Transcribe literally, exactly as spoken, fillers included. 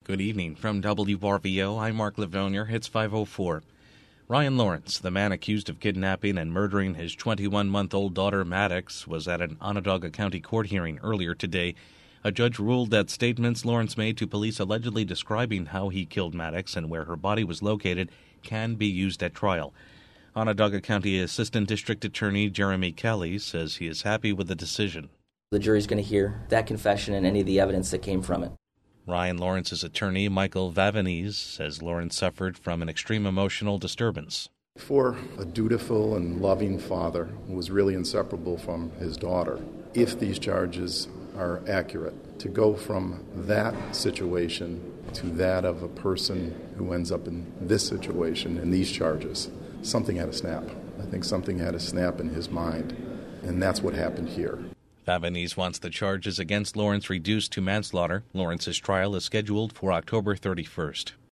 Good evening. From W R V O, I'm Mark Livonia. It's five oh four. Ryan Lawrence, the man accused of kidnapping and murdering his twenty-one-month-old daughter Maddox, was at an Onondaga County court hearing earlier today. A judge ruled that statements Lawrence made to police allegedly describing how he killed Maddox and where her body was located can be used at trial. Onondaga County Assistant District Attorney Jeremy Kelly says he is happy with the decision. The jury's going to hear that confession and any of the evidence that came from it. Ryan Lawrence's attorney, Michael Vavanese, says Lawrence suffered from an extreme emotional disturbance. For a dutiful and loving father who was really inseparable from his daughter, if these charges are accurate, to go from that situation to that of a person who ends up in this situation and these charges, something had to snap. I think something had to snap in his mind, and that's what happened here. Vavanese wants the charges against Lawrence reduced to manslaughter. Lawrence's trial is scheduled for October thirty-first.